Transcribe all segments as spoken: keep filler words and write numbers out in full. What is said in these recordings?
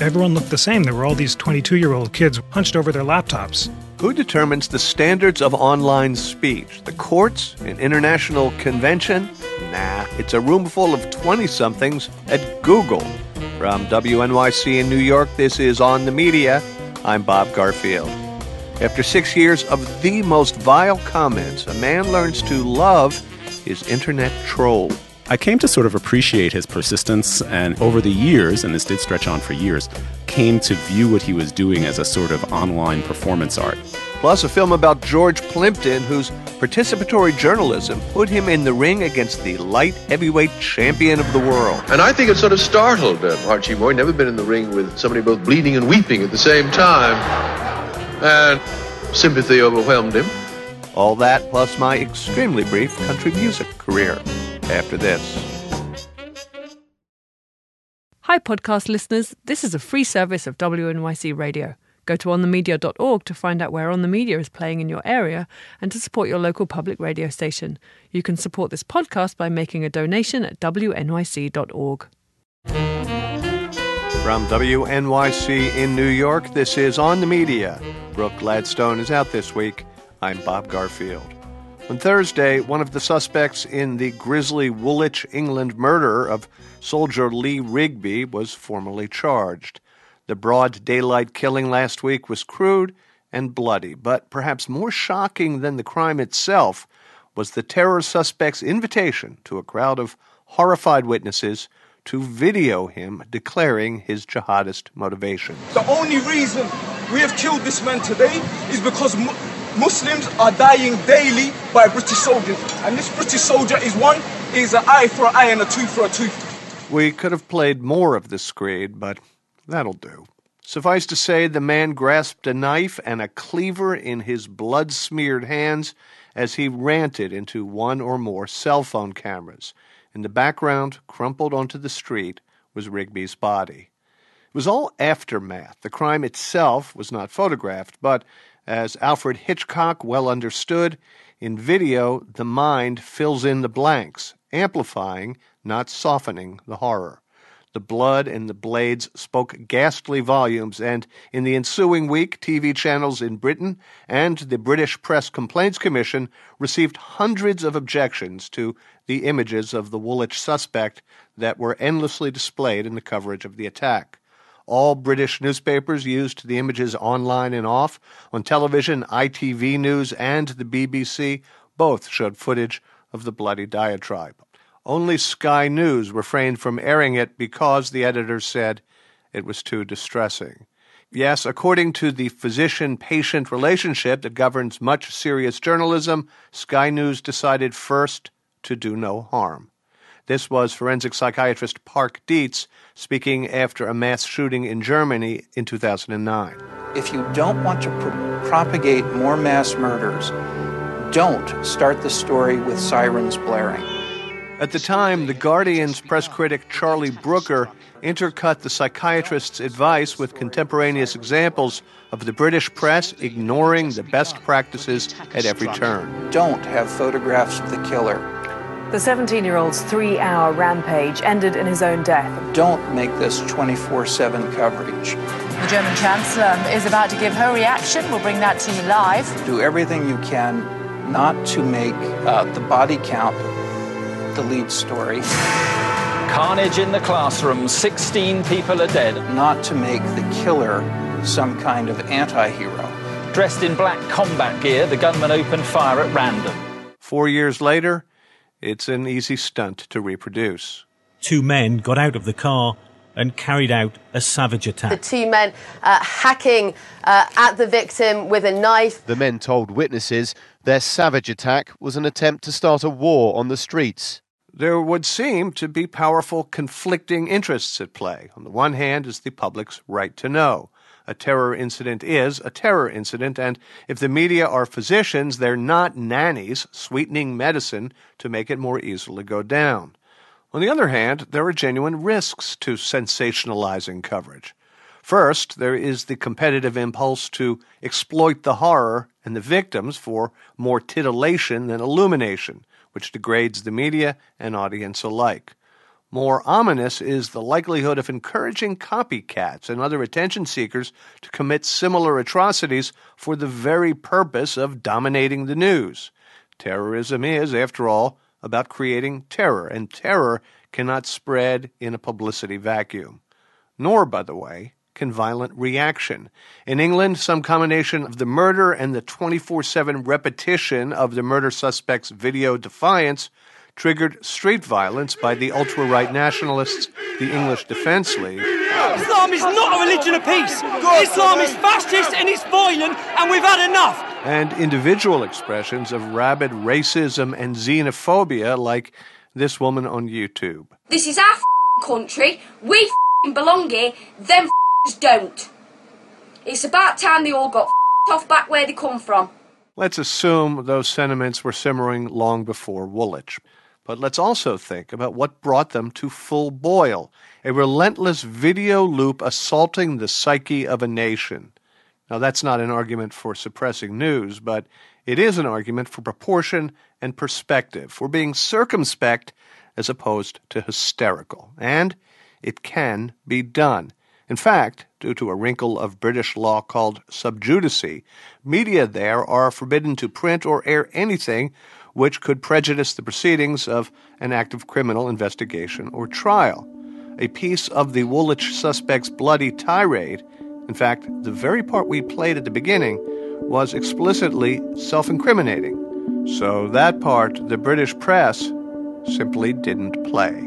everyone looked the same. There were all these twenty-two-year-old kids hunched over their laptops. Who determines the standards of online speech? The courts? An international convention? Nah, it's a room full of twenty-somethings at Google. From W N Y C in New York, this is On the Media. I'm Bob Garfield. After six years of the most vile comments, a man learns to love his internet troll. I came to sort of appreciate his persistence, and over the years, and this did stretch on for years, came to view what he was doing as a sort of online performance art. Plus a film about George Plimpton, whose participatory journalism put him in the ring against the light heavyweight champion of the world. And I think it sort of startled uh, Archie Moore. Never been in the ring with somebody both bleeding and weeping at the same time. And sympathy overwhelmed him. All that plus my extremely brief country music career. After this. Hi podcast listeners, this is a free service of W N Y C Radio. Go to on the media dot org to find out where On the Media is playing in your area and to support your local public radio station. You can support this podcast by making a donation at W N Y C dot org. From W N Y C in New York, this is On the Media. Brooke Gladstone is out this week. I'm Bob Garfield. On Thursday, one of the suspects in the grisly Woolwich, England murder of soldier Lee Rigby was formally charged. The broad daylight killing last week was crude and bloody, but perhaps more shocking than the crime itself was the terror suspect's invitation to a crowd of horrified witnesses to video him declaring his jihadist motivation. The only reason we have killed this man today is because mu- Muslims are dying daily by British soldiers. And this British soldier is one, is an eye for an eye and a tooth for a tooth. We could have played more of the screed, but that'll do. Suffice to say, the man grasped a knife and a cleaver in his blood-smeared hands as he ranted into one or more cell phone cameras. In the background, crumpled onto the street, was Rigby's body. It was all aftermath. The crime itself was not photographed, but as Alfred Hitchcock well understood, in video, the mind fills in the blanks, amplifying, not softening, the horror. The blood and the blades spoke ghastly volumes, and in the ensuing week, T V channels in Britain and the British Press Complaints Commission received hundreds of objections to the images of the Woolwich suspect that were endlessly displayed in the coverage of the attack. All British newspapers used the images online and off. On television, I T V News and the B B C both showed footage of the bloody diatribe. Only Sky News refrained from airing it because, the editors said, it was too distressing. Yes, according to the physician-patient relationship that governs much serious journalism, Sky News decided first to do no harm. This was forensic psychiatrist Park Dietz speaking after a mass shooting in Germany in two thousand nine. If you don't want to pro- propagate more mass murders, don't start the story with sirens blaring. At the time, The Guardian's press critic Charlie Brooker intercut the psychiatrist's advice with contemporaneous examples of the British press ignoring the best practices at every turn. Don't have photographs of the killer. The seventeen-year-old's three-hour rampage ended in his own death. Don't make this twenty-four seven coverage. The German Chancellor is about to give her reaction. We'll bring that to you live. Do everything you can not to make uh, the body count the lead story. Carnage in the classroom, sixteen people are dead. Not to make the killer some kind of anti-hero. Dressed in black combat gear, the gunman opened fire at random. Four years later, it's an easy stunt to reproduce. Two men got out of the car and carried out a savage attack. The two men uh, hacking uh, at the victim with a knife. The men told witnesses their savage attack was an attempt to start a war on the streets. There would seem to be powerful conflicting interests at play. On the one hand is the public's right to know. A terror incident is a terror incident, and if the media are physicians, they're not nannies sweetening medicine to make it more easily go down. On the other hand, there are genuine risks to sensationalizing coverage. First, there is the competitive impulse to exploit the horror and the victims for more titillation than illumination, which degrades the media and audience alike. More ominous is the likelihood of encouraging copycats and other attention seekers to commit similar atrocities for the very purpose of dominating the news. Terrorism is, after all, about creating terror, and terror cannot spread in a publicity vacuum. Nor, by the way, can violent reaction. In England, some combination of the murder and the twenty-four seven repetition of the murder suspect's video defiance triggered street violence by the ultra-right nationalists, the English Defence League. Islam is not a religion of peace. Islam is fascist and it's violent, and we've had enough. And individual expressions of rabid racism and xenophobia like this woman on YouTube. This is our country. We belong here. Them don't. It's about time they all got off back where they come from. Let's assume those sentiments were simmering long before Woolwich. But let's also think about what brought them to full boil, a relentless video loop assaulting the psyche of a nation. Now, that's not an argument for suppressing news, but it is an argument for proportion and perspective, for being circumspect as opposed to hysterical. And it can be done. In fact, due to a wrinkle of British law called subjudice, media there are forbidden to print or air anything which could prejudice the proceedings of an active criminal investigation or trial. A piece of the Woolwich suspect's bloody tirade, in fact, the very part we played at the beginning, was explicitly self-incriminating. So that part the British press simply didn't play.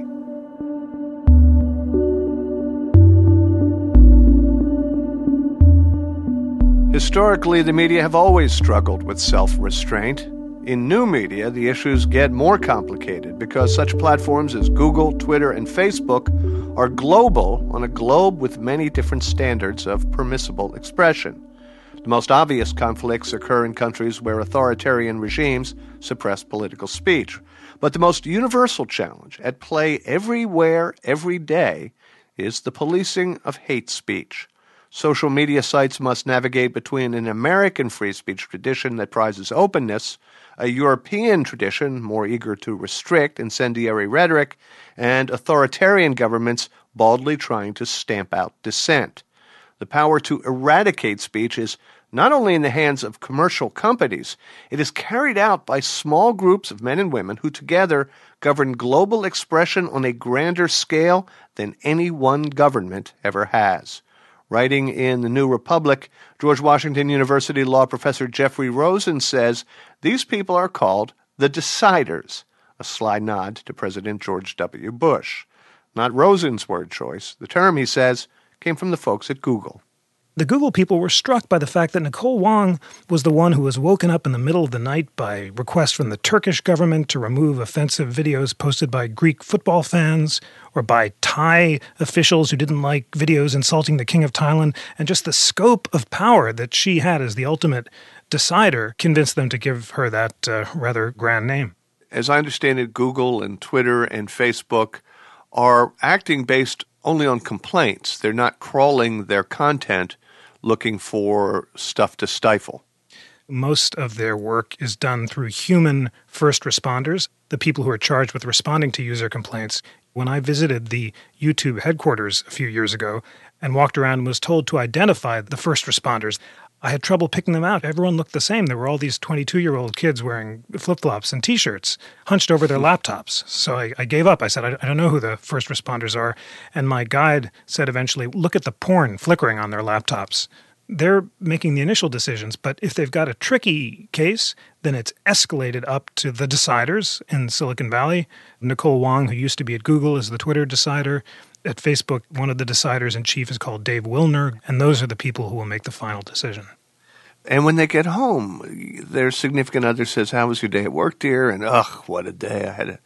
Historically, the media have always struggled with self-restraint. In new media, the issues get more complicated because such platforms as Google, Twitter, and Facebook are global on a globe with many different standards of permissible expression. The most obvious conflicts occur in countries where authoritarian regimes suppress political speech. But the most universal challenge at play everywhere, every day, is the policing of hate speech. Social media sites must navigate between an American free speech tradition that prizes openness, a European tradition more eager to restrict incendiary rhetoric, and authoritarian governments baldly trying to stamp out dissent. The power to eradicate speech is not only in the hands of commercial companies, it is carried out by small groups of men and women who together govern global expression on a grander scale than any one government ever has. Writing in The New Republic, George Washington University law professor Jeffrey Rosen says these people are called the deciders, a sly nod to President George W. Bush. Not Rosen's word choice. The term, he says, came from the folks at Google. The Google people were struck by the fact that Nicole Wong was the one who was woken up in the middle of the night by requests from the Turkish government to remove offensive videos posted by Greek football fans or by Thai officials who didn't like videos insulting the King of Thailand, and just the scope of power that she had as the ultimate decider convinced them to give her that uh, rather grand name. As I understand it, Google and Twitter and Facebook are acting based only on complaints. They're not crawling their content looking for stuff to stifle. Most of their work is done through human first responders, the people who are charged with responding to user complaints. When I visited the YouTube headquarters a few years ago and walked around and was told to identify the first responders, I had trouble picking them out. Everyone looked the same. There were all these twenty-two-year-old kids wearing flip-flops and T-shirts, hunched over their laptops. So I, I gave up. I said, I, I don't know who the first responders are. And my guide said eventually, look at the porn flickering on their laptops. They're making the initial decisions, but if they've got a tricky case, then it's escalated up to the deciders in Silicon Valley. Nicole Wong, who used to be at Google, is the Twitter decider. At Facebook, one of the deciders-in-chief is called Dave Wilner, and those are the people who will make the final decision. And when they get home, their significant other says, how was your day at work, dear? And, ugh, what a day. I had a,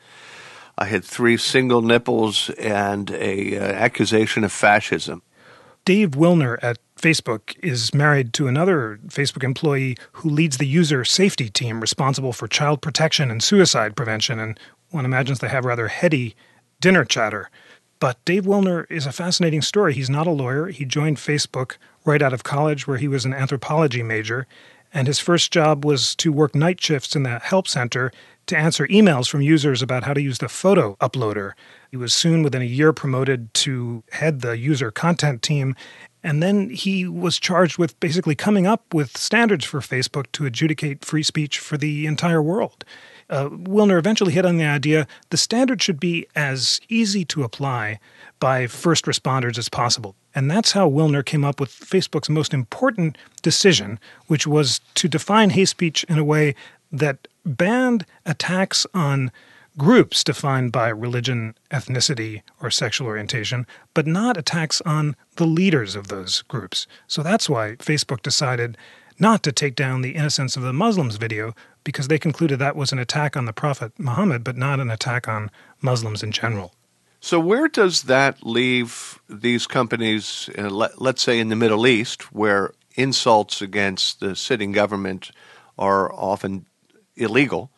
I had three single nipples and a uh, accusation of fascism. Dave Wilner at Facebook is married to another Facebook employee who leads the user safety team responsible for child protection and suicide prevention, and one imagines they have rather heady dinner chatter. But Dave Wilner is a fascinating story. He's not a lawyer. He joined Facebook right out of college, where he was an anthropology major, and his first job was to work night shifts in the help center, to answer emails from users about how to use the photo uploader. He was soon, within a year, promoted to head the user content team. And then he was charged with basically coming up with standards for Facebook to adjudicate free speech for the entire world. Uh, Wilner eventually hit on the idea the standard should be as easy to apply by first responders as possible. And that's how Wilner came up with Facebook's most important decision, which was to define hate speech in a way that banned attacks on groups defined by religion, ethnicity, or sexual orientation, but not attacks on the leaders of those groups. So that's why Facebook decided not to take down the Innocence of the Muslims video, because they concluded that was an attack on the Prophet Muhammad, but not an attack on Muslims in general. So where does that leave these companies, uh, let, let's say in the Middle East, where insults against the sitting government are often illegal,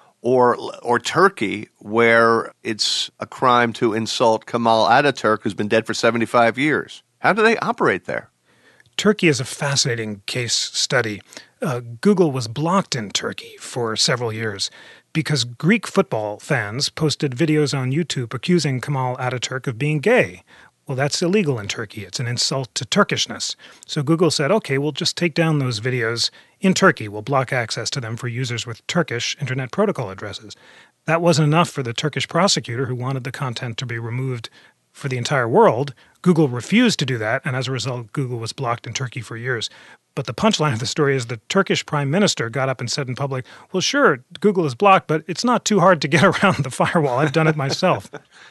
or or Turkey, where it's a crime to insult Kemal Ataturk, who's been dead for seventy-five years? How do they operate there? Turkey is a fascinating case study. Uh, Google was blocked in Turkey for several years because Greek football fans posted videos on YouTube accusing Kemal Ataturk of being gay. Well, that's illegal in Turkey. It's an insult to Turkishness. So Google said, okay, we'll just take down those videos in Turkey. We'll block access to them for users with Turkish Internet Protocol addresses. That wasn't enough for the Turkish prosecutor who wanted the content to be removed for the entire world. Google refused to do that, and as a result, Google was blocked in Turkey for years. But the punchline of the story is the Turkish prime minister got up and said in public, well, sure, Google is blocked, but it's not too hard to get around the firewall. I've done it myself.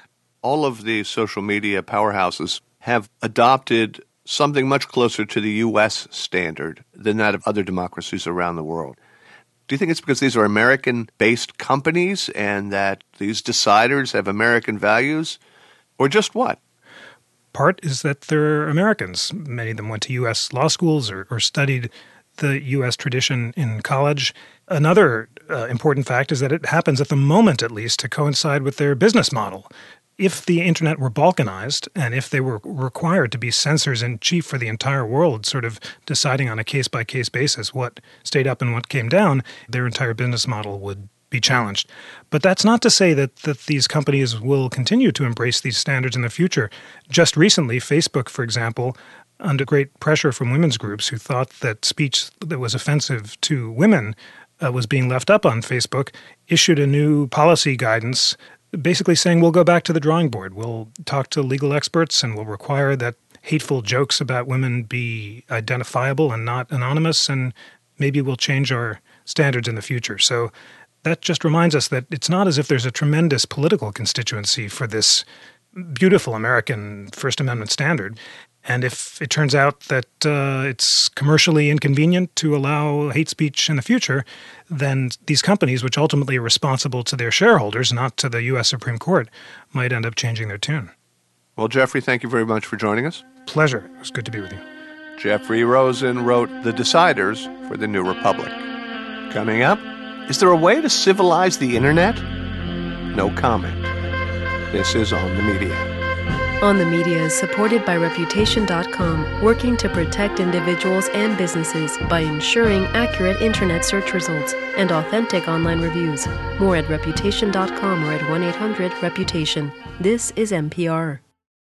All of the social media powerhouses have adopted something much closer to the U S standard than that of other democracies around the world. Do you think it's because these are American-based companies and that these deciders have American values, or just what? Part is that they're Americans. Many of them went to U S law schools or, or studied the U S tradition in college. Another uh, important fact is that it happens at the moment, at least, to coincide with their business model. If the internet were balkanized and if they were required to be censors-in-chief for the entire world, sort of deciding on a case-by-case basis what stayed up and what came down, their entire business model would be challenged. But that's not to say that, that these companies will continue to embrace these standards in the future. Just recently, Facebook, for example, under great pressure from women's groups who thought that speech that was offensive to women uh, was being left up on Facebook, issued a new policy guidance basically saying we'll go back to the drawing board. We'll talk to legal experts and we'll require that hateful jokes about women be identifiable and not anonymous, and maybe we'll change our standards in the future. So that just reminds us that it's not as if there's a tremendous political constituency for this beautiful American First Amendment standard. And if it turns out that uh, it's commercially inconvenient to allow hate speech in the future, then these companies, which ultimately are responsible to their shareholders, not to the U S Supreme Court, might end up changing their tune. Well, Jeffrey, thank you very much for joining us. Pleasure. It was good to be with you. Jeffrey Rosen wrote The Deciders for the New Republic. Coming up, is there a way to civilize the internet? No comment. This is On the Media. On the Media is supported by Reputation dot com, working to protect individuals and businesses by ensuring accurate internet search results and authentic online reviews. More at Reputation dot com or at one eight hundred reputation. This is N P R.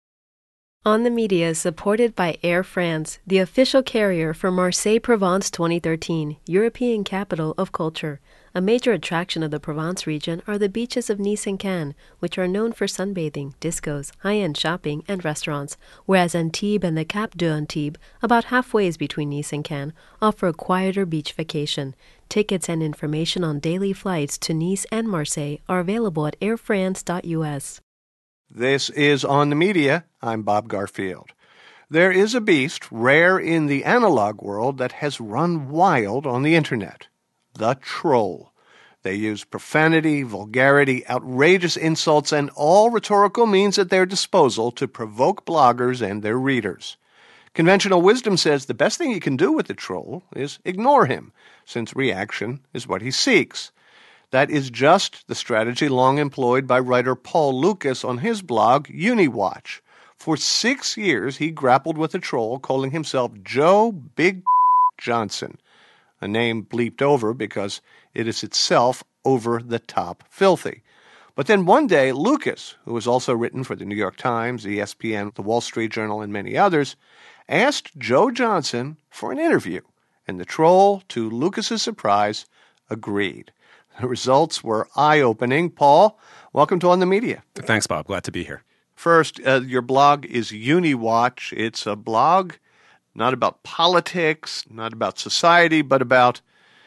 On the Media is supported by Air France, the official carrier for Marseille Provence twenty thirteen, European Capital of Culture. A major attraction of the Provence region are the beaches of Nice and Cannes, which are known for sunbathing, discos, high-end shopping, and restaurants, whereas Antibes and the Cap d'Antibes, about halfway between Nice and Cannes, offer a quieter beach vacation. Tickets and information on daily flights to Nice and Marseille are available at air france dot u s. This is On the Media. I'm Bob Garfield. There is a beast rare in the analog world that has run wild on the internet. The troll. They use profanity, vulgarity, outrageous insults, and all rhetorical means at their disposal to provoke bloggers and their readers. Conventional wisdom says the best thing you can do with the troll is ignore him, since reaction is what he seeks. That is just the strategy long employed by writer Paul Lucas on his blog, UniWatch. For six years, he grappled with the troll, calling himself Joe Big Johnson, a name bleeped over because it is itself over-the-top filthy. But then one day, Lucas, who has also written for the New York Times, E S P N, the Wall Street Journal, and many others, asked Joe Johnson for an interview. And the troll, to Lucas's surprise, agreed. The results were eye-opening. Paul, welcome to On the Media. Thanks, Bob. Glad to be here. First, uh, your blog is UniWatch. It's a blog not about politics, not about society, but about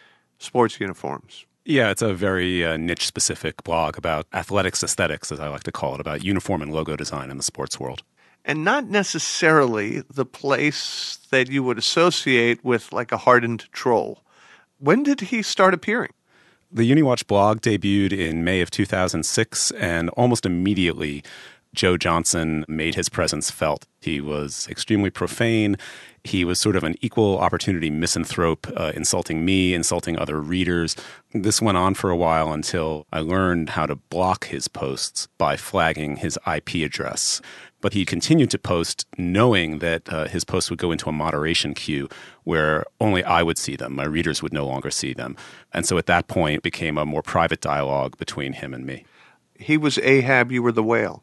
sports uniforms. Yeah, it's a very uh, niche-specific blog about athletics aesthetics, as I like to call it, about uniform and logo design in the sports world. And not necessarily the place that you would associate with like a hardened troll. When did he start appearing? The UniWatch blog debuted in May of two thousand six, and almost immediately Joe Johnson made his presence felt. He was extremely profane. He was sort of an equal opportunity misanthrope, uh, insulting me, insulting other readers. This went on for a while until I learned how to block his posts by flagging his I P address. But he continued to post knowing that uh, his posts would go into a moderation queue where only I would see them. My readers would no longer see them. And so at that point, it became a more private dialogue between him and me. He was Ahab, you were the whale.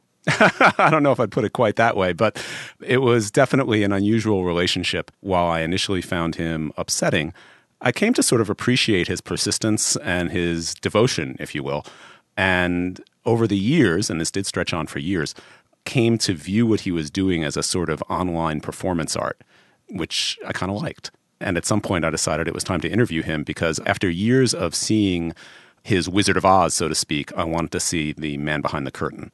I don't know if I'd put it quite that way, but it was definitely an unusual relationship. While I initially found him upsetting, I came to sort of appreciate his persistence and his devotion, if you will. And over the years, and this did stretch on for years, came to view what he was doing as a sort of online performance art, which I kind of liked. And at some point I decided it was time to interview him because after years of seeing his Wizard of Oz, so to speak, I wanted to see the man behind the curtain.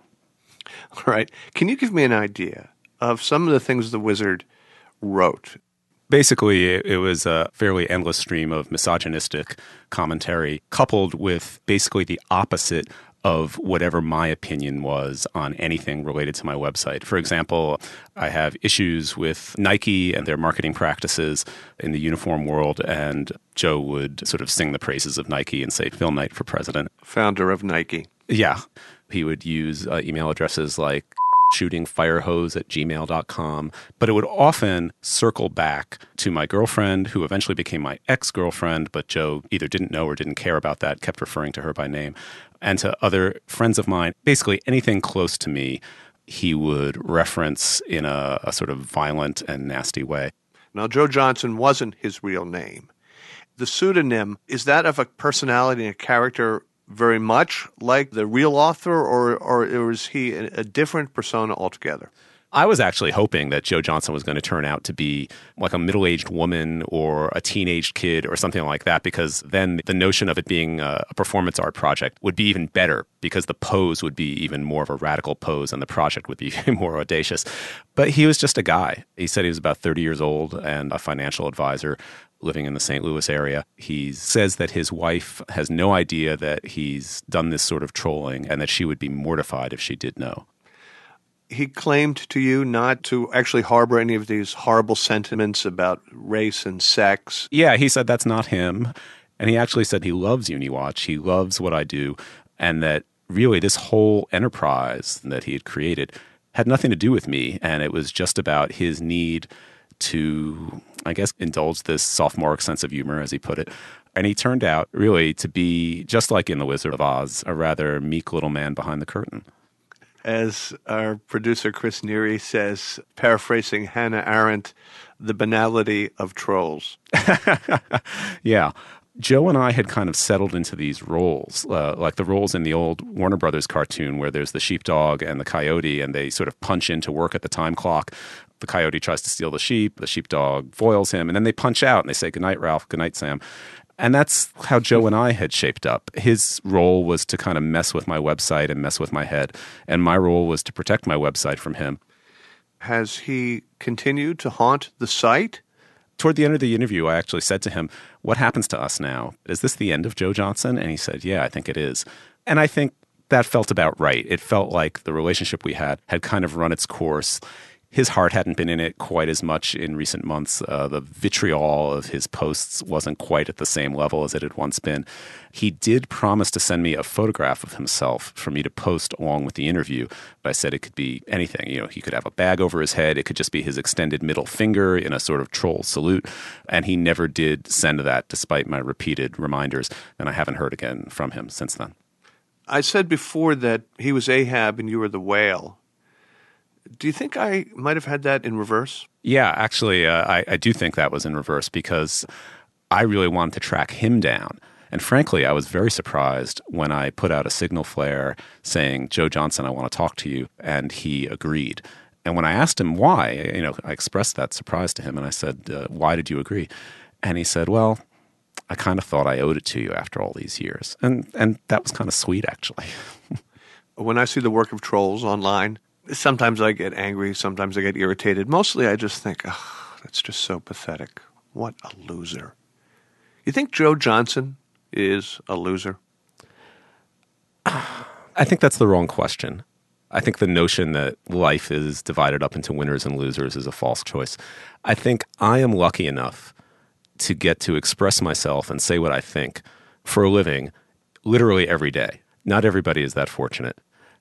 All right. Can you give me an idea of some of the things the wizard wrote? Basically, it was a fairly endless stream of misogynistic commentary coupled with basically the opposite of whatever my opinion was on anything related to my website. For example, I have issues with Nike and their marketing practices in the uniform world, and Joe would sort of sing the praises of Nike and say, Phil Knight for president. Founder of Nike. Yeah. He would use uh, email addresses like shootingfirehose at gmail dot com, but it would often circle back to my girlfriend, who eventually became my ex-girlfriend, but Joe either didn't know or didn't care about that, kept referring to her by name, and to other friends of mine. Basically anything close to me, he would reference in a, a sort of violent and nasty way. Now, Joe Johnson wasn't his real name. The pseudonym, is that of a personality and a character very much like the real author, or or is he a different persona altogether? I was actually hoping that Joe Johnson was going to turn out to be like a middle-aged woman or a teenage kid or something like that, because then the notion of it being a performance art project would be even better because the pose would be even more of a radical pose and the project would be more audacious. But he was just a guy. He said he was about thirty years old and a financial advisor living in the Saint Louis area. He says that his wife has no idea that he's done this sort of trolling and that she would be mortified if she did know. He claimed to you not to actually harbor any of these horrible sentiments about race and sex. Yeah, he said that's not him. And he actually said he loves UniWatch. He loves what I do. And that really this whole enterprise that he had created had nothing to do with me. And it was just about his need to, I guess, indulge this sophomoric sense of humor, as he put it. And he turned out really to be, just like in The Wizard of Oz, a rather meek little man behind the curtain. As our producer Chris Neary says, paraphrasing Hannah Arendt, the banality of trolls. Yeah. Joe and I had kind of settled into these roles, uh, like the roles in the old Warner Brothers cartoon where there's the sheepdog and the coyote, and they sort of punch into work at the time clock. The coyote tries to steal the sheep, the sheepdog foils him, and then they punch out and they say, "Good night, Ralph. Good night, Sam." And that's how Joe and I had shaped up. His role was to kind of mess with my website and mess with my head, and my role was to protect my website from him. Has he continued to haunt the site? Toward the end of the interview, I actually said to him, "What happens to us now? Is this the end of Joe Johnson?" And he said, "Yeah, I think it is." And I think that felt about right. It felt like the relationship we had had kind of run its course. his heart hadn't been in it quite as much in recent months. Uh, the vitriol of his posts wasn't quite at the same level as it had once been. He did promise to send me a photograph of himself for me to post along with the interview. But I said it could be anything. You know, he could have a bag over his head. It could just be his extended middle finger in a sort of troll salute. And he never did send that despite my repeated reminders. And I haven't heard again from him since then. I said before that he was Ahab and you were the whale. Do you think I might have had that in reverse? Yeah, actually, uh, I, I do think that was in reverse because I really wanted to track him down. And frankly, I was very surprised when I put out a signal flare saying, Joe Johnson, I want to talk to you. And he agreed. And when I asked him why, you know, I expressed that surprise to him. And I said, uh, why did you agree? And he said, well, I kind of thought I owed it to you after all these years. And, and that was kind of sweet, actually. When I see the work of trolls online, sometimes I get angry, sometimes I get irritated. Mostly I just think, oh, that's just so pathetic. What a loser. You think Joe Johnson is a loser? I think that's the wrong question. I think the notion that life is divided up into winners and losers is a false choice. I think I am lucky enough to get to express myself and say what I think for a living literally every day. Not everybody is that fortunate.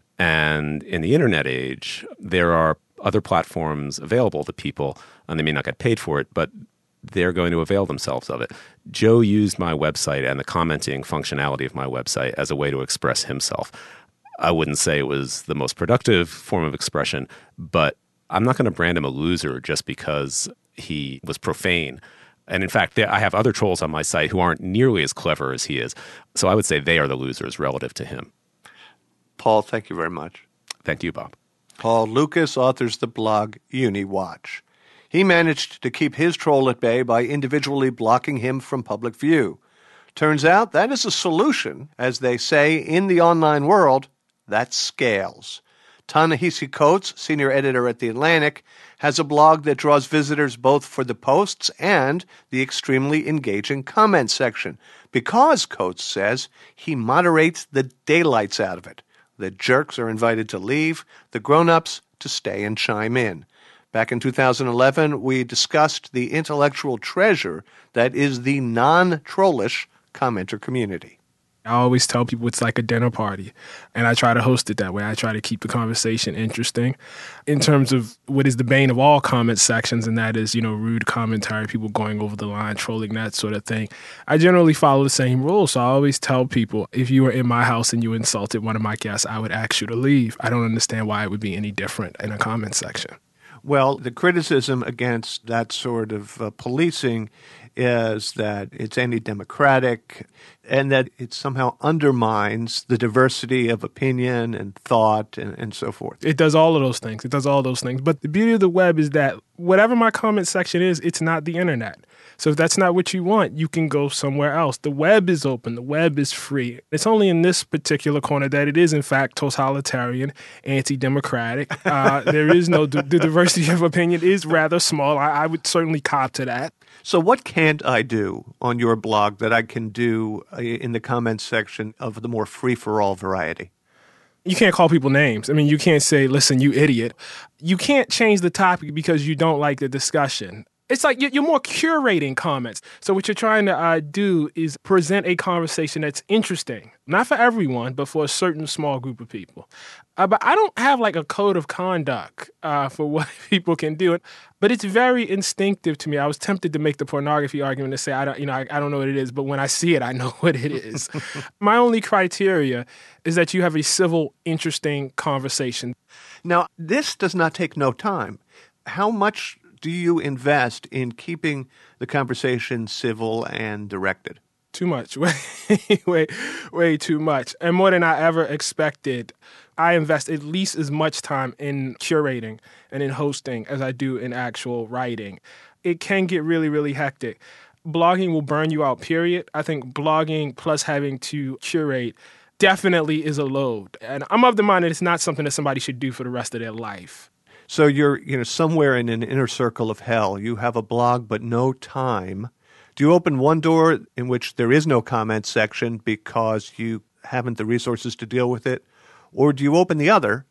And in the internet age, there are other platforms available to people, and they may not get paid for it, but they're going to avail themselves of it. Joe used my website and the commenting functionality of my website as a way to express himself. I wouldn't say it was the most productive form of expression, but I'm not going to brand him a loser just because he was profane. And in fact, I have other trolls on my site who aren't nearly as clever as he is. So I would say they are the losers relative to him. Paul, thank you very much. Thank you, Bob. Paul Lucas authors the blog UniWatch. He managed to keep his troll at bay by individually blocking him from public view. Turns out that is a solution, as they say in the online world, that scales. Ta-Nehisi Coates, senior editor at The Atlantic, has a blog that draws visitors both for the posts and the extremely engaging comment section, because, Coates says, he moderates the daylights out of it. The jerks are invited to leave, the grown-ups to stay and chime in. Back in two thousand eleven, we discussed the intellectual treasure that is the non-trollish commenter community. I always tell people it's like a dinner party, and I try to host it that way. I try to keep the conversation interesting in terms of what is the bane of all comment sections, and that is, you know, rude commentary, people going over the line, trolling, that sort of thing. I generally follow the same rules, so I always tell people, if you were in my house and you insulted one of my guests, I would ask you to leave. I don't understand why it would be any different in a comment section. Well, the criticism against that sort of uh, policing is that it's anti-democratic and that it somehow undermines the diversity of opinion and thought and, and so forth. It does all of those things. It does all those things. But the beauty of the web is that whatever my comment section is, it's not the internet. So if that's not what you want, you can go somewhere else. The web is open. The web is free. It's only in this particular corner that it is, in fact, totalitarian, anti-democratic. Uh, there is no, the diversity of opinion is rather small. I, I would certainly cop to that. So what can't I do on your blog that I can do in the comments section of the more free-for-all variety? You can't call people names. I mean, you can't say, listen, you idiot. You can't change the topic because you don't like the discussion. It's like you're more curating comments. So what you're trying to uh, do is present a conversation that's interesting. Not for everyone, but for a certain small group of people. Uh, but I don't have like a code of conduct uh, for what people can do. But it's very instinctive to me. I was tempted to make the pornography argument and say, I don't, you know, I, I don't know what it is. But when I see it, I know what it is. My only criteria is that you have a civil, interesting conversation. Now, this does not take no time. How much do you invest in keeping the conversation civil and directed? Too much. Way, way, way too much. And more than I ever expected. I invest at least as much time in curating and in hosting as I do in actual writing. It can get really, really hectic. Blogging will burn you out, period. I think blogging plus having to curate definitely is a load. And I'm of the mind that it's not something that somebody should do for the rest of their life. So you're, you know, somewhere in an inner circle of hell. You have a blog, but no time. Do you open one door in which there is no comment section because you haven't the resources to deal with it? Or do you open the other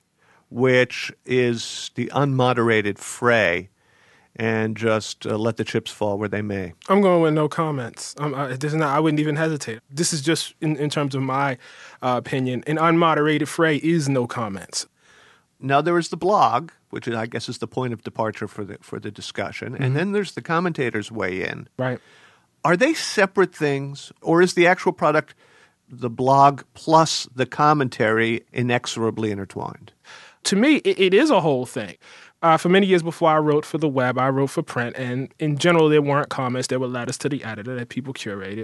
which is the unmoderated fray, and just uh, let the chips fall where they may? I'm going with no comments. Um, I, this is not, I wouldn't even hesitate. This is just in, in terms of my uh, opinion. An unmoderated fray is no comments. Now, there is the blog, which I guess is the point of departure for the for the discussion, mm-hmm. and then there's the commentators weigh in. Right. Are they separate things, or is the actual product the blog plus the commentary inexorably intertwined? To me, it, it is a whole thing. Uh, for many years before I wrote for the web, I wrote for print, and in general, there weren't comments. There were letters to the editor that people curated.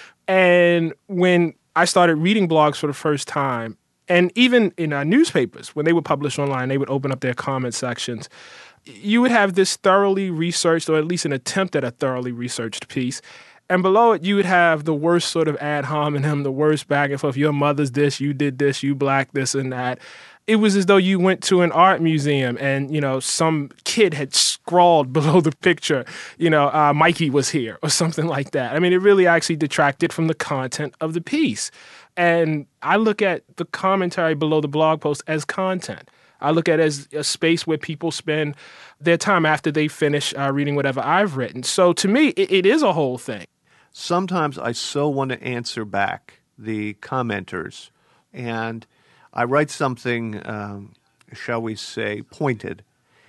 And when I started reading blogs for the first time, and even in uh, newspapers, when they would publish online, they would open up their comment sections. You would have this thoroughly researched, or at least an attempt at a thoroughly researched piece. And below it, you would have the worst sort of ad hominem, the worst back and forth. Your mother's this, you did this, you black this and that. It was as though you went to an art museum and, you know, some kid had scrawled below the picture, you know, uh, Mikey was here or something like that. I mean, it really actually detracted from the content of the piece. And I look at the commentary below the blog post as content. I look at it as a space where people spend their time after they finish uh, reading whatever I've written. So to me, it, it is a whole thing. Sometimes I so want to answer back the commenters, and I write something, um, shall we say, pointed,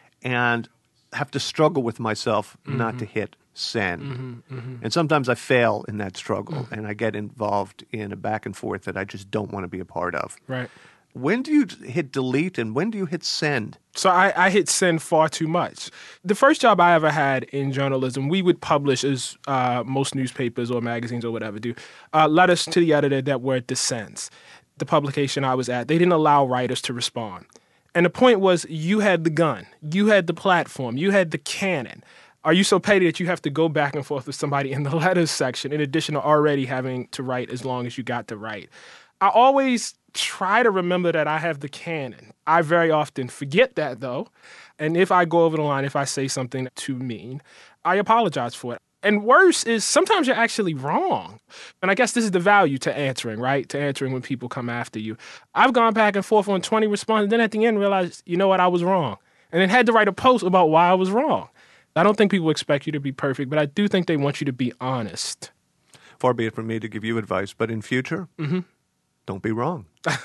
and have to struggle with myself mm-hmm. not to hit send. Mm-hmm, mm-hmm. And sometimes I fail in that struggle, mm-hmm. and I get involved in a back and forth that I just don't want to be a part of. Right. When do you hit delete and when do you hit send? So I, I hit send far too much. The first job I ever had in journalism, we would publish, as uh, most newspapers or magazines or whatever do, uh, letters to the editor that were dissents. The publication I was at, they didn't allow writers to respond. And the point was, you had the gun, you had the platform, you had the cannon. Are you so petty that you have to go back and forth with somebody in the letters section in addition to already having to write as long as you got to write? I always try to remember that I have the cannon. I very often forget that, though. And if I go over the line, if I say something too mean, I apologize for it. And worse is sometimes you're actually wrong. And I guess this is the value to answering, right? To answering when people come after you. I've gone back and forth on twenty responses, and then at the end realized, you know what, I was wrong. And then had to write a post about why I was wrong. I don't think people expect you to be perfect, but I do think they want you to be honest. Far be it from me to give you advice, but in future, mm-hmm. don't be wrong.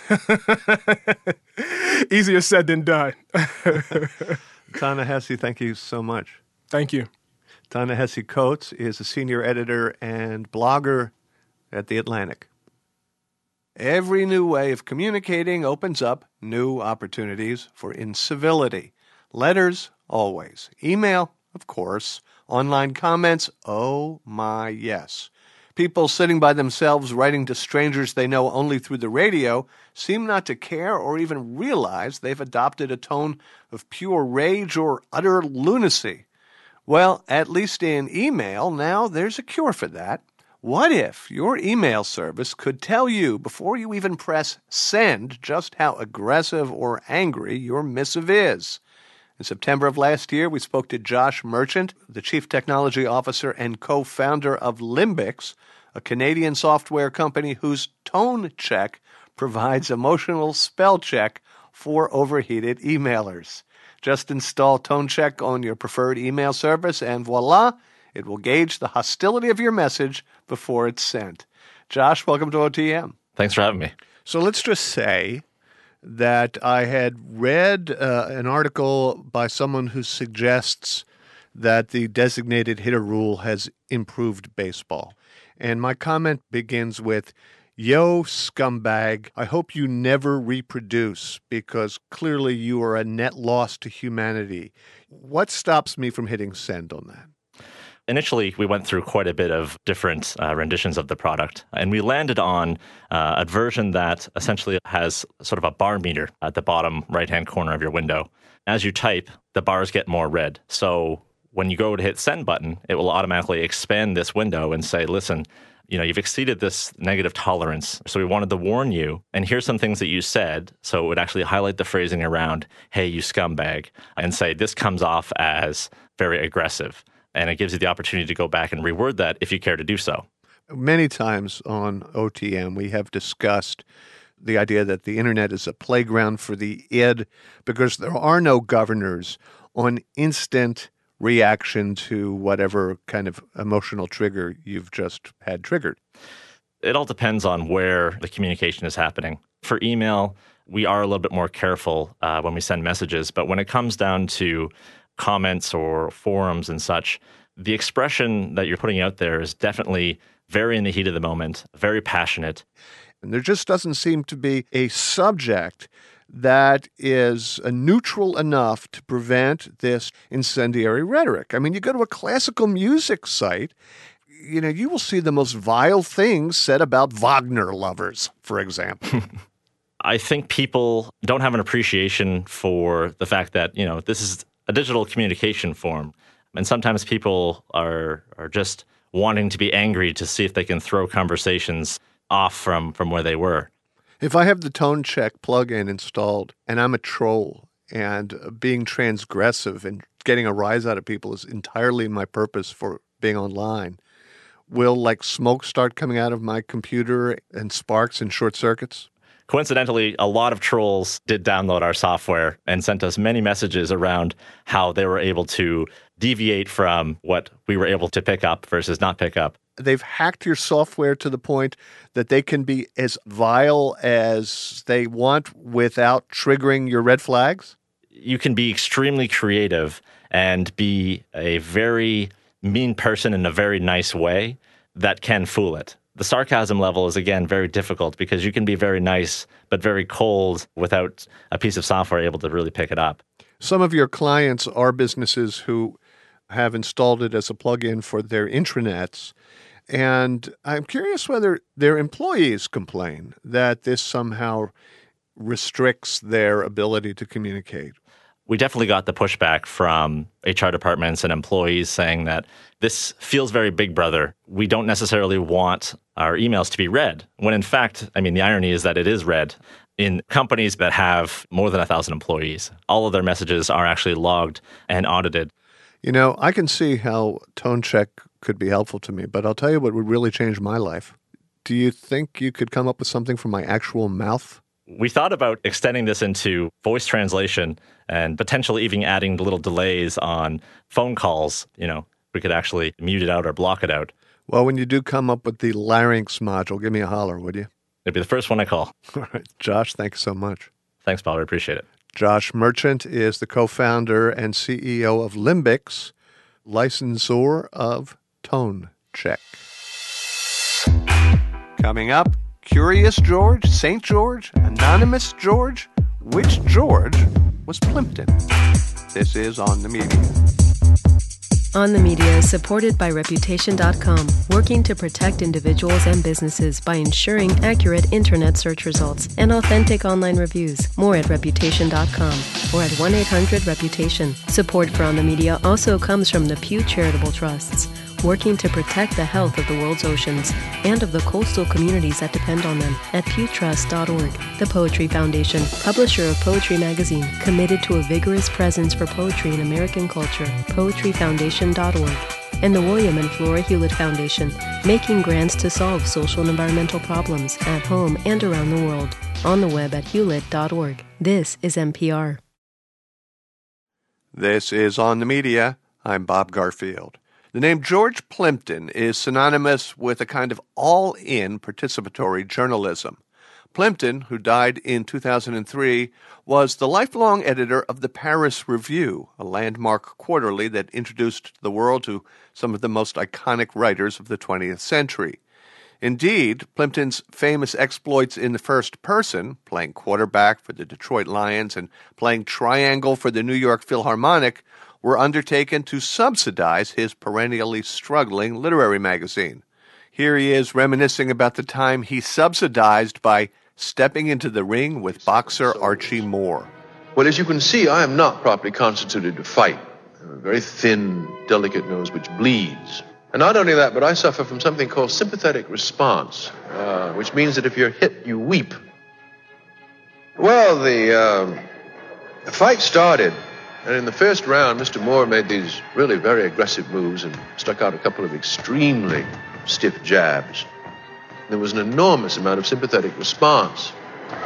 Easier said than done. Ta-Nehisi, thank you so much. Thank you. Ta-Nehisi Coates is a senior editor and blogger at The Atlantic. Every new way of communicating opens up new opportunities for incivility. Letters, always. Email, of course. Online comments, oh my yes. People sitting by themselves writing to strangers they know only through the radio seem not to care or even realize they've adopted a tone of pure rage or utter lunacy. Well, at least in email, now there's a cure for that. What if your email service could tell you before you even press send just how aggressive or angry your missive is? In September of last year, we spoke to Josh Merchant, the Chief Technology Officer and co-founder of Limbix, a Canadian software company whose Tone Check provides emotional spell check for overheated emailers. Just install Tone Check on your preferred email service, and voila, it will gauge the hostility of your message before it's sent. Josh, welcome to O T M. Thanks for having me. So let's just say that I had read uh, an article by someone who suggests that the designated hitter rule has improved baseball. And my comment begins with, "Yo, scumbag, I hope you never reproduce because clearly you are a net loss to humanity." What stops me from hitting send on that? Initially, we went through quite a bit of different uh, renditions of the product, and we landed on uh, a version that essentially has sort of a bar meter at the bottom right-hand corner of your window. As you type, the bars get more red. So when you go to hit send button, it will automatically expand this window and say, listen, you know, you've exceeded this negative tolerance. So we wanted to warn you, and here's some things that you said. So it would actually highlight the phrasing around, hey, you scumbag, and say this comes off as very aggressive. And it gives you the opportunity to go back and reword that if you care to do so. Many times on O T M, we have discussed the idea that the internet is a playground for the id because there are no governors on instant reaction to whatever kind of emotional trigger you've just had triggered. It all depends on where the communication is happening. For email, we are a little bit more careful uh, when we send messages, but when it comes down to comments or forums and such, the expression that you're putting out there is definitely very in the heat of the moment, very passionate. And there just doesn't seem to be a subject that is uh, neutral enough to prevent this incendiary rhetoric. I mean, you go to a classical music site, you know, you will see the most vile things said about Wagner lovers, for example. I think people don't have an appreciation for the fact that, you know, this is a digital communication form. And sometimes people are are just wanting to be angry to see if they can throw conversations off from, from where they were. If I have the Tone Check plugin installed and I'm a troll and being transgressive and getting a rise out of people is entirely my purpose for being online, will like smoke start coming out of my computer and sparks and short circuits? Coincidentally, a lot of trolls did download our software and sent us many messages around how they were able to deviate from what we were able to pick up versus not pick up. They've hacked your software to the point that they can be as vile as they want without triggering your red flags? You can be extremely creative and be a very mean person in a very nice way that can fool it. The sarcasm level is, again, very difficult because you can be very nice but very cold without a piece of software able to really pick it up. Some of your clients are businesses who have installed it as a plugin for their intranets. And I'm curious whether their employees complain that this somehow restricts their ability to communicate. We definitely got the pushback from H R departments and employees saying that this feels very Big Brother. We don't necessarily want our emails to be read, when in fact, I mean, the irony is that it is read. In companies that have more than a thousand employees, all of their messages are actually logged and audited. You know, I can see how Tone Check could be helpful to me, but I'll tell you what would really change my life. Do you think you could come up with something for my actual mouth? We thought about extending this into voice translation and potentially even adding little delays on phone calls. You know, we could actually mute it out or block it out. Well, when you do come up with the larynx module, give me a holler, would you? It'd be the first one I call. All right. Josh, thanks so much. Thanks, Paul. I appreciate it. Josh Merchant is the co-founder and C E O of Limbix, licensor of Tone Check. Coming up, Curious George, Saint George, Anonymous George. Which George was Plimpton? This is On the Media. On the Media is supported by Reputation dot com, working to protect individuals and businesses by ensuring accurate internet search results and authentic online reviews. More at Reputation dot com or at one eight hundred reputation. Support for On the Media also comes from the Pew Charitable Trusts, working to protect the health of the world's oceans and of the coastal communities that depend on them at pew trust dot org. The Poetry Foundation, publisher of Poetry Magazine, committed to a vigorous presence for poetry in American culture, poetry foundation dot org. And the William and Flora Hewlett Foundation, making grants to solve social and environmental problems at home and around the world. On the web at hewlett dot org. This is N P R. This is On the Media. I'm Bob Garfield. The name George Plimpton is synonymous with a kind of all-in participatory journalism. Plimpton, who died in two thousand three, was the lifelong editor of the Paris Review, a landmark quarterly that introduced the world to some of the most iconic writers of the twentieth century. Indeed, Plimpton's famous exploits in the first person, playing quarterback for the Detroit Lions and playing triangle for the New York Philharmonic, were undertaken to subsidize his perennially struggling literary magazine. Here he is reminiscing about the time he subsidized by stepping into the ring with boxer Archie Moore. Well, as you can see, I am not properly constituted to fight. I have a very thin, delicate nose which bleeds. And not only that, but I suffer from something called sympathetic response, uh, which means that if you're hit, you weep. Well, the, uh, the fight started. And in the first round, Mister Moore made these really very aggressive moves and stuck out a couple of extremely stiff jabs. There was an enormous amount of sympathetic response.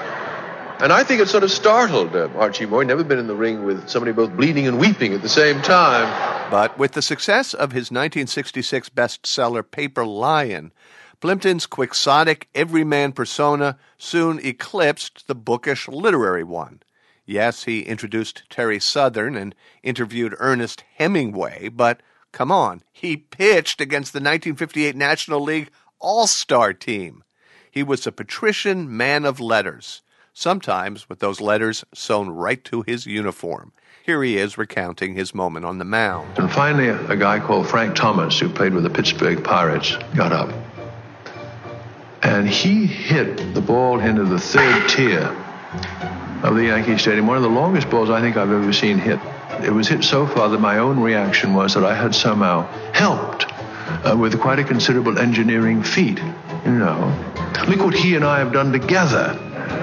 And I think it sort of startled uh, Archie Moore. He'd never been in the ring with somebody both bleeding and weeping at the same time. But with the success of his nineteen sixty-six bestseller Paper Lion, Plimpton's quixotic everyman persona soon eclipsed the bookish literary one. Yes, he introduced Terry Southern and interviewed Ernest Hemingway, but come on, he pitched against the nineteen fifty-eight National League All-Star team. He was a patrician man of letters, sometimes with those letters sewn right to his uniform. Here he is recounting his moment on the mound. And finally, a, a guy called Frank Thomas, who played with the Pittsburgh Pirates, got up. And he hit the ball into the third tier of the Yankee Stadium, one of the longest balls I think I've ever seen hit. It was hit so far that my own reaction was that I had somehow helped uh, with quite a considerable engineering feat. You know, look what he and I have done together,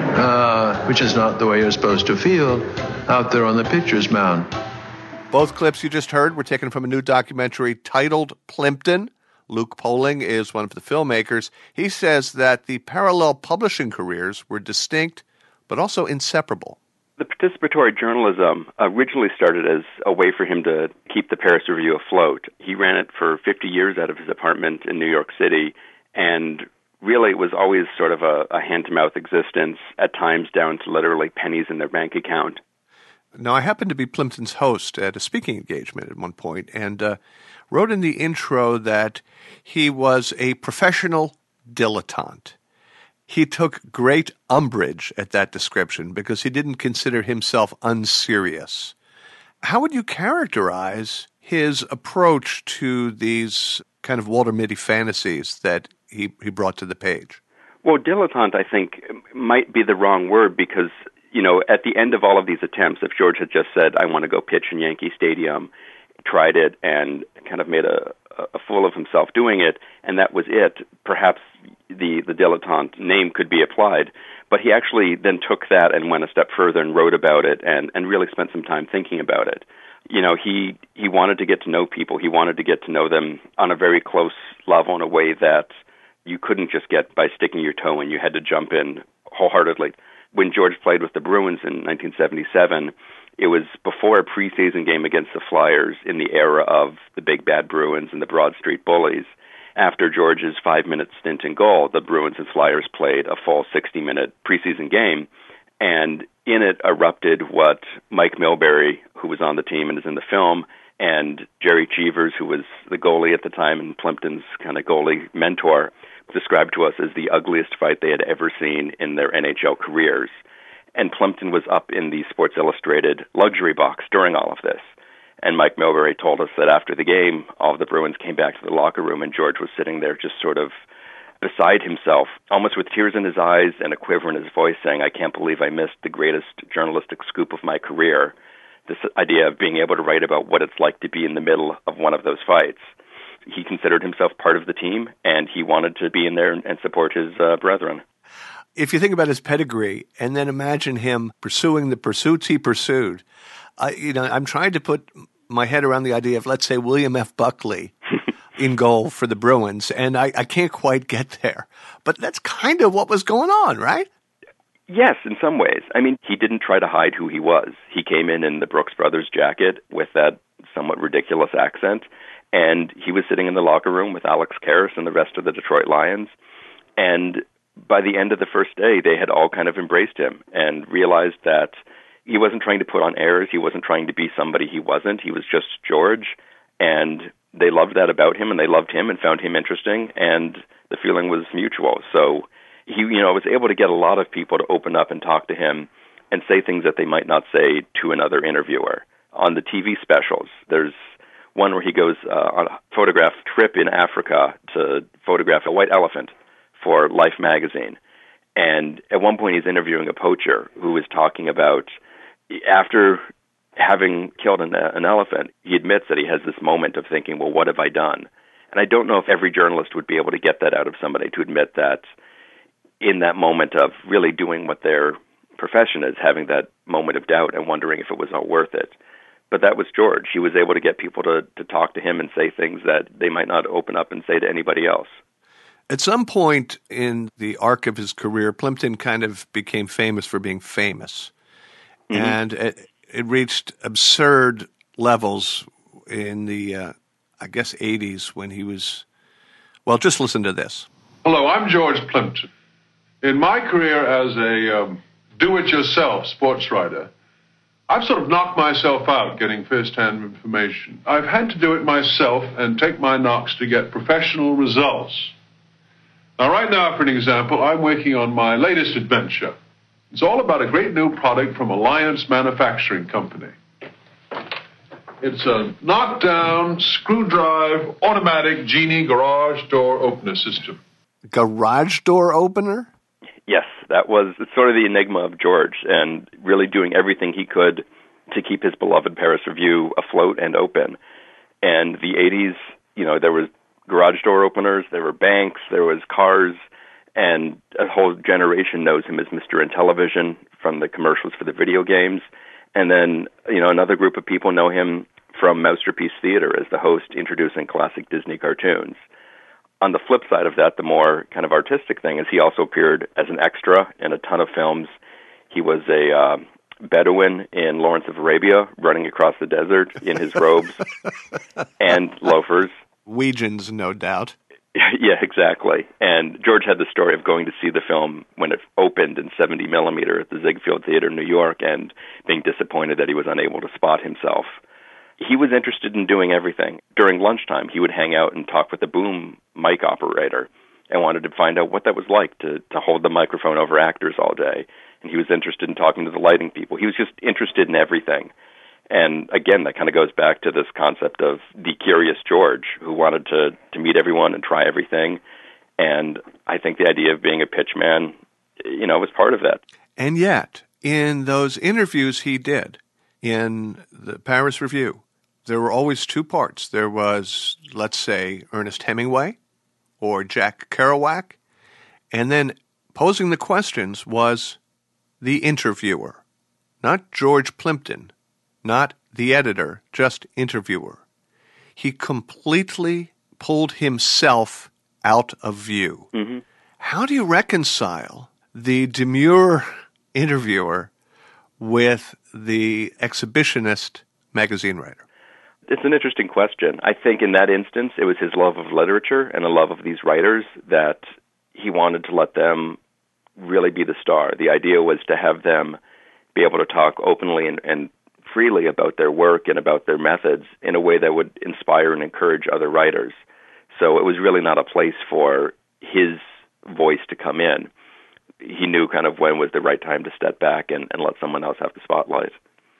uh, which is not the way you're supposed to feel out there on the pitcher's mound. Both clips you just heard were taken from a new documentary titled Plimpton. Luke Poling is one of the filmmakers. He says that the parallel publishing careers were distinct, but also inseparable. The participatory journalism originally started as a way for him to keep the Paris Review afloat. He ran it for fifty years out of his apartment in New York City, and really it was always sort of a, a hand-to-mouth existence, at times down to literally pennies in their bank account. Now, I happened to be Plimpton's host at a speaking engagement at one point, and uh, wrote in the intro that he was a professional dilettante. He took great umbrage at that description because he didn't consider himself unserious. How would you characterize his approach to these kind of Walter Mitty fantasies that he, he brought to the page? Well, dilettante, I think, might be the wrong word because, you know, at the end of all of these attempts, if George had just said, I want to go pitch in Yankee Stadium, tried it and kind of made a, a fool of himself doing it, and that was it, perhaps the, the dilettante name could be applied. But he actually then took that and went a step further and wrote about it and, and really spent some time thinking about it. You know, he, he wanted to get to know people. He wanted to get to know them on a very close level in a way that you couldn't just get by sticking your toe in. You had to jump in wholeheartedly. When George played with the Bruins in nineteen seventy-seven, it was before a preseason game against the Flyers in the era of the Big Bad Bruins and the Broad Street Bullies. After George's five-minute stint in goal, the Bruins and Flyers played a full sixty-minute preseason game, and in it erupted what Mike Milbury, who was on the team and is in the film, and Jerry Cheevers, who was the goalie at the time and Plimpton's kind of goalie mentor, described to us as the ugliest fight they had ever seen in their N H L careers. And Plimpton was up in the Sports Illustrated luxury box during all of this. And Mike Milbury told us that after the game, all of the Bruins came back to the locker room and George was sitting there just sort of beside himself, almost with tears in his eyes and a quiver in his voice, saying, I can't believe I missed the greatest journalistic scoop of my career. This idea of being able to write about what it's like to be in the middle of one of those fights. He considered himself part of the team, and he wanted to be in there and support his uh, brethren. If you think about his pedigree, and then imagine him pursuing the pursuits he pursued, uh, you know, I'm trying to put my head around the idea of, let's say, William F. Buckley in goal for the Bruins, and I, I can't quite get there. But that's kind of what was going on, right? Yes, in some ways. I mean, he didn't try to hide who he was. He came in in the Brooks Brothers jacket with that somewhat ridiculous accent, and he was sitting in the locker room with Alex Karras and the rest of the Detroit Lions. And by the end of the first day, they had all kind of embraced him and realized that he wasn't trying to put on airs. He wasn't trying to be somebody he wasn't. He was just George. And they loved that about him, and they loved him and found him interesting. And the feeling was mutual. So he, you know, was able to get a lot of people to open up and talk to him and say things that they might not say to another interviewer. On the T V specials, there's one where he goes uh, on a photograph trip in Africa to photograph a white elephant for Life magazine. And at one point he's interviewing a poacher who was talking about, after having killed an, an elephant, he admits that he has this moment of thinking, well, what have I done? And I don't know if every journalist would be able to get that out of somebody, to admit that in that moment of really doing what their profession is, having that moment of doubt and wondering if it was all worth it. But that was George. He was able to get people to, to talk to him and say things that they might not open up and say to anybody else. At some point in the arc of his career, Plimpton kind of became famous for being famous. Mm-hmm. And it, it reached absurd levels in the, uh, I guess, eighties when he was, well, just listen to this. Hello, I'm George Plimpton. In my career as a um, do-it-yourself sports writer, I've sort of knocked myself out getting first-hand information. I've had to do it myself and take my knocks to get professional results. Now, right now, for an example, I'm working on my latest adventure. It's all about a great new product from Alliance Manufacturing Company. It's a knockdown, screw-drive, automatic Genie garage door opener system. Garage door opener? Yes, that was sort of the enigma of George, and really doing everything he could to keep his beloved Paris Review afloat and open. And the eighties, you know, there was garage door openers, there were banks, there was cars, and a whole generation knows him as Mister Intellivision from the commercials for the video games. And then, you know, another group of people know him from Masterpiece Theater as the host introducing classic Disney cartoons. On the flip side of that, the more kind of artistic thing is he also appeared as an extra in a ton of films. He was a uh, Bedouin in Lawrence of Arabia, running across the desert in his robes and loafers. Weejuns, no doubt. Yeah, exactly. And George had the story of going to see the film when it opened in seventy millimeter at the Ziegfeld Theater in New York and being disappointed that he was unable to spot himself. He was interested in doing everything. During lunchtime, he would hang out and talk with the boom mic operator and wanted to find out what that was like to, to hold the microphone over actors all day. And he was interested in talking to the lighting people. He was just interested in everything. And again, that kind of goes back to this concept of the curious George, who wanted to, to meet everyone and try everything. And I think the idea of being a pitchman, you know, was part of that. And yet, in those interviews he did in the Paris Review, there were always two parts. There was, let's say, Ernest Hemingway or Jack Kerouac, and then posing the questions was the interviewer, not George Plimpton, not the editor, just interviewer. He completely pulled himself out of view. Mm-hmm. How do you reconcile the demure interviewer with the exhibitionist magazine writer? It's an interesting question. I think in that instance, it was his love of literature and a love of these writers that he wanted to let them really be the star. The idea was to have them be able to talk openly and, and freely about their work and about their methods in a way that would inspire and encourage other writers. So it was really not a place for his voice to come in. He knew kind of when was the right time to step back and, and let someone else have the spotlight.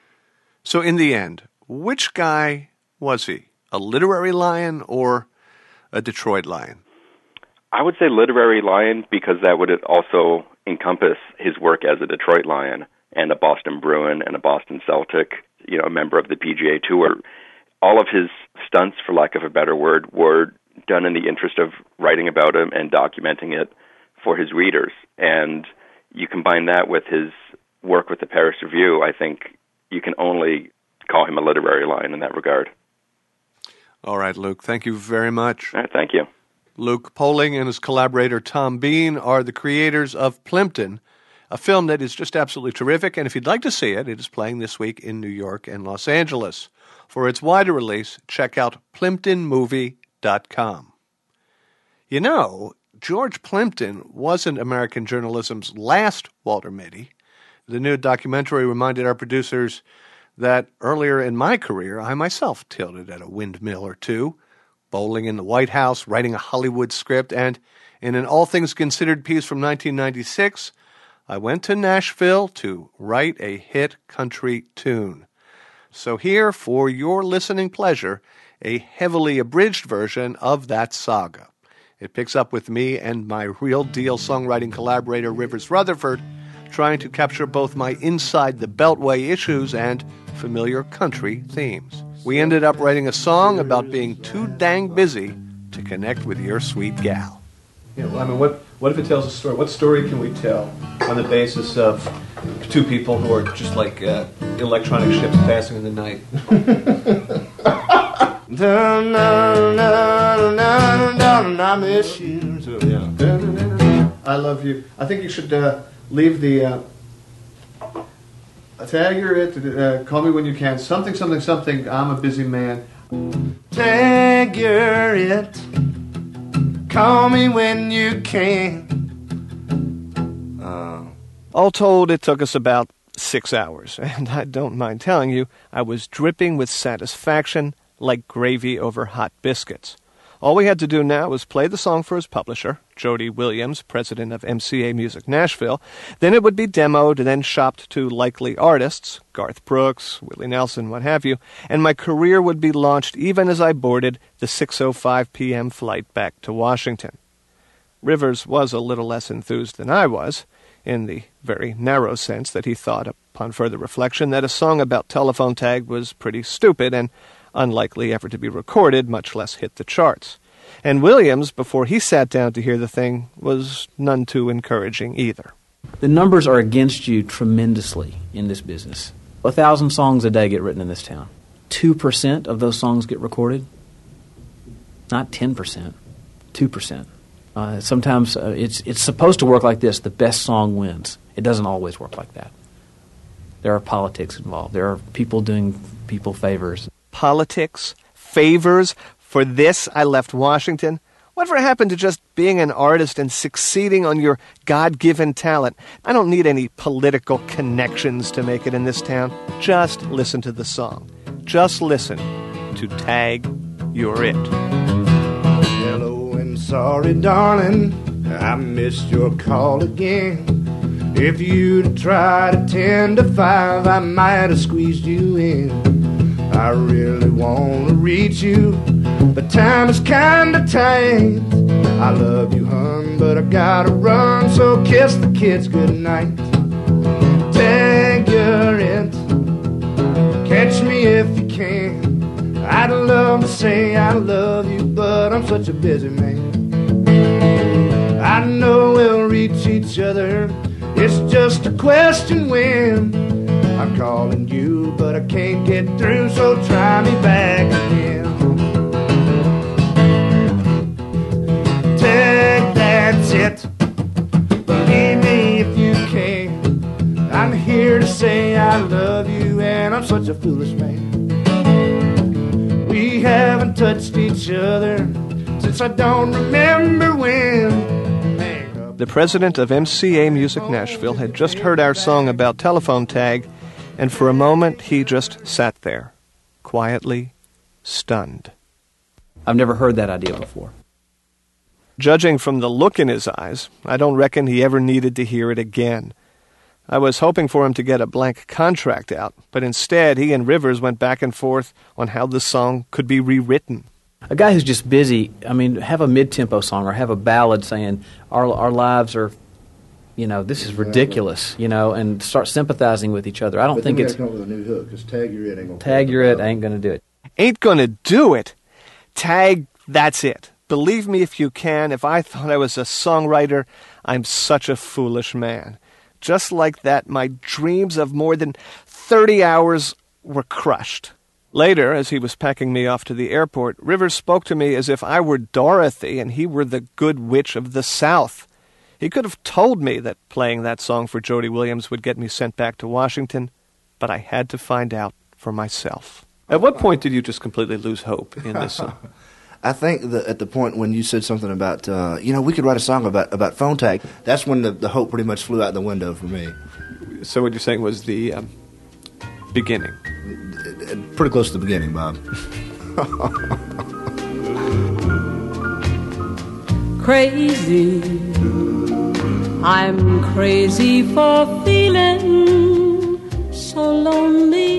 So in the end, which guy was he? A literary lion or a Detroit lion? I would say literary lion because that would also encompass his work as a Detroit Lion and a Boston Bruin and a Boston Celtic, you know, a member of the P G A Tour. All of his stunts, for lack of a better word, were done in the interest of writing about him and documenting it for his readers. And you combine that with his work with the Paris Review, I think you can only call him a literary lion in that regard. All right, Luke, thank you very much. All right, thank you. Luke Poling and his collaborator Tom Bean are the creators of Plimpton, a film that is just absolutely terrific. And if you'd like to see it, it is playing this week in New York and Los Angeles. For its wider release, check out plimpton movie dot com. You know, George Plimpton wasn't American journalism's last Walter Mitty. The new documentary reminded our producers that earlier in my career, I myself tilted at a windmill or two, bowling in the White House, writing a Hollywood script, and in an All Things Considered piece from nineteen ninety-six, I went to Nashville to write a hit country tune. So here, for your listening pleasure, a heavily abridged version of that saga. It picks up with me and my real-deal songwriting collaborator Rivers Rutherford trying to capture both my inside the Beltway issues and familiar country themes. We ended up writing a song about being too dang busy to connect with your sweet gal. Yeah, well, I mean, what what if it tells a story? What story can we tell on the basis of two people who are just like uh, electronic ships passing in the night? I miss you. So, yeah. I love you. I think you should uh, leave the uh, tag you're it. Uh, call me when you can. Something, something, something. I'm a busy man. Tag you're it. Call me when you can. Uh, all told, it took us about six hours, and I don't mind telling you, I was dripping with satisfaction like gravy over hot biscuits. All we had to do now was play the song for his publisher, Jody Williams, president of M C A Music Nashville. Then it would be demoed and then shopped to likely artists, Garth Brooks, Willie Nelson, what have you, and my career would be launched even as I boarded the six oh five p.m. flight back to Washington. Rivers was a little less enthused than I was, in the very narrow sense that he thought, upon further reflection, that a song about telephone tag was pretty stupid and unlikely ever to be recorded, much less hit the charts. And Williams, before he sat down to hear the thing, was none too encouraging either. The numbers are against you tremendously in this business. A thousand songs a day get written in this town. Two percent of those songs get recorded. Not ten percent. Two percent. Uh, sometimes uh, it's it's supposed to work like this. The best song wins. It doesn't always work like that. There are politics involved. There are people doing people favors. Politics? Favors? For this, I left Washington? Whatever happened to just being an artist and succeeding on your God-given talent? I don't need any political connections to make it in this town. Just listen to the song. Just listen to Tag You're It. Hello and sorry, darling, I missed your call again. If you'd tried a ten to five, I might have squeezed you in. I really want to reach you, but time is kinda tight. I love you, hun, but I gotta run, so kiss the kids goodnight. Tag you're it, catch me if you can. I'd love to say I love you, but I'm such a busy man. I know we'll reach each other, it's just a question when. I'm calling you, but I can't get through, so try me back again. Tag, that's it. Believe me if you can. I'm here to say I love you, and I'm such a foolish man. We haven't touched each other since I don't remember when. The president of M C A Music Nashville had just heard our song about telephone tag, and for a moment he just sat there, quietly stunned. I've never heard that idea before. Judging from the look in his eyes, I don't reckon he ever needed to hear it again. I was hoping for him to get a blank contract out, but instead he and Rivers went back and forth on how the song could be rewritten. A guy who's just busy, I mean, have a mid-tempo song or have a ballad saying, our our lives are, you know, this is ridiculous, you know, and start sympathizing with each other. I don't but think then it's... come up with a new hook, because Tag You're It ain't gonna... Tag You're It ain't gonna do it. Ain't gonna do it? Tag, that's it. Believe me if you can, if I thought I was a songwriter, I'm such a foolish man. Just like that, my dreams of more than thirty hours were crushed. Later, as he was packing me off to the airport, Rivers spoke to me as if I were Dorothy and he were the good witch of the South. He could have told me that playing that song for Jody Williams would get me sent back to Washington, but I had to find out for myself. At what point did you just completely lose hope in this song? I think that at the point when you said something about, uh, you know, we could write a song about, about phone tag, that's when the, the hope pretty much flew out the window for me. So what you're saying was the um, beginning? Pretty close to the beginning, Bob. Crazy, I'm crazy for feeling so lonely.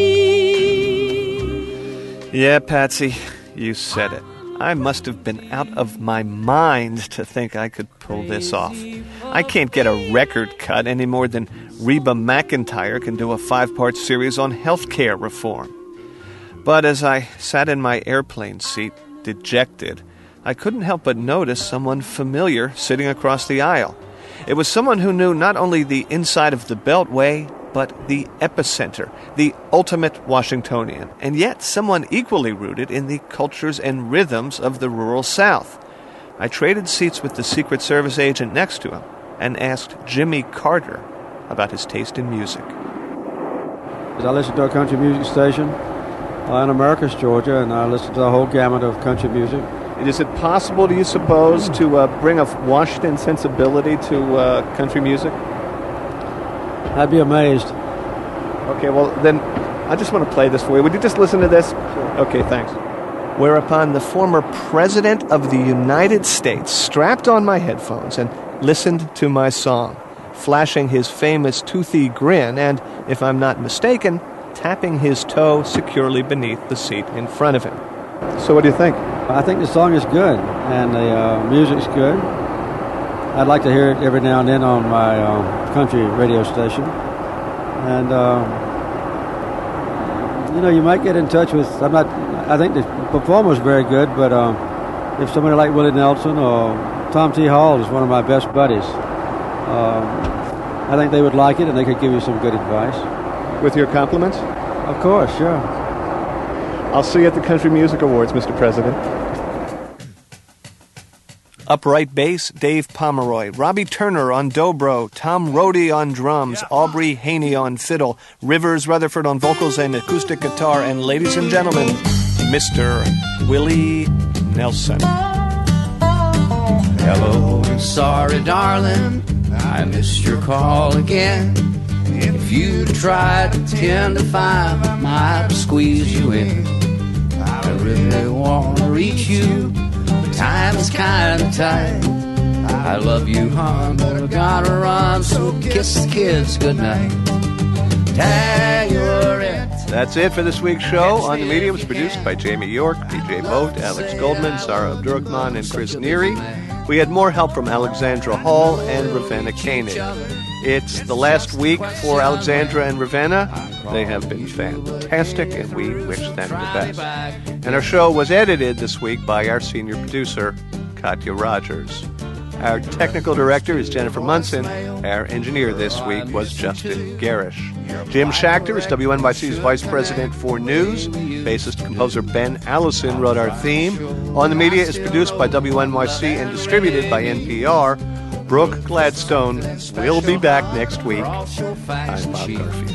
Yeah, Patsy, you said it. I must have been out of my mind to think I could pull this off. I can't get a record cut any more than Reba McEntire can do a five-part series on healthcare reform. But as I sat in my airplane seat, dejected, I couldn't help but notice someone familiar sitting across the aisle. It was someone who knew not only the inside of the Beltway, but the epicenter, the ultimate Washingtonian, and yet someone equally rooted in the cultures and rhythms of the rural South. I traded seats with the Secret Service agent next to him and asked Jimmy Carter about his taste in music. I listen to a country music station uh, in Americus, Georgia, and I listen to the whole gamut of country music. Is it possible, do you suppose, to uh, bring a Washington sensibility to uh, country music? I'd be amazed. Okay, well, then I just want to play this for you. Would you just listen to this? Sure. Okay, thanks. Whereupon the former President of the United States strapped on my headphones and listened to my song, flashing his famous toothy grin and, if I'm not mistaken, tapping his toe securely beneath the seat in front of him. So what do you think? I think the song is good, and the uh, music's good. I'd like to hear it every now and then on my uh, country radio station. And, uh, you know, you might get in touch with, I'm not, I think the performer's very good, but uh, if somebody like Willie Nelson or Tom T. Hall is one of my best buddies, um, I think they would like it and they could give you some good advice. With your compliments? Of course, sure. I'll see you at the Country Music Awards, Mister President. Upright bass, Dave Pomeroy. Robbie Turner on dobro. Tom Rohde on drums. Aubrey Haney on fiddle. Rivers Rutherford on vocals and acoustic guitar. And ladies and gentlemen, Mister Willie Nelson. Hello, I'm sorry, darling, I missed your call again. If you tried to ten to five, I might squeeze you in. I really want to reach you, but time is kind of tight. I love you, hon, but I gotta run, so kiss the kids goodnight. Tag your it. That's it for this week's show. On the Media was produced by Jamie York, P J Boat, Alex Goldman, Sarah Abdurrahman, and Chris Neary. We had more help from Alexandra Hall and Ravenna Koenig. It's the last week for Alexandra and Ravenna. They have been fantastic, and we wish them the best. And our show was edited this week by our senior producer, Katya Rogers. Our technical director is Jennifer Munson. Our engineer this week was Justin Garish. Jim Schachter is W N Y C's Vice President for News. Bassist composer Ben Allison wrote our theme. On the Media is produced by W N Y C and distributed by N P R. Brooke Gladstone will be back next week. I'm Bob Garfield.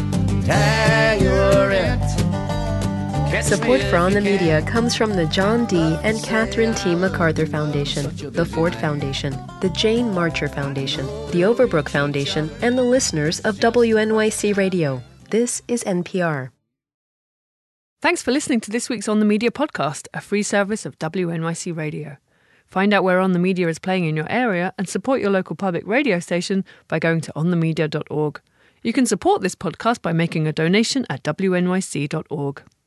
Support for On the Media comes from the John D. and Catherine T. MacArthur Foundation, the Ford Foundation, the Jane Marcher Foundation, the Overbrook Foundation, and the listeners of W N Y C Radio. This is N P R. Thanks for listening to this week's On the Media podcast, a free service of W N Y C Radio. Find out where On the Media is playing in your area and support your local public radio station by going to on the media dot org. You can support this podcast by making a donation at w n y c dot org.